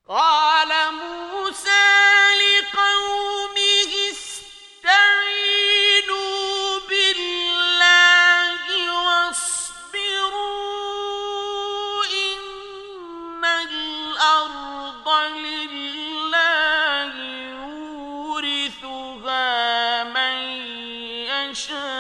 قال موسى لقومه استعينوا بالله واصبروا إن الأرض لله يورثها من يشاء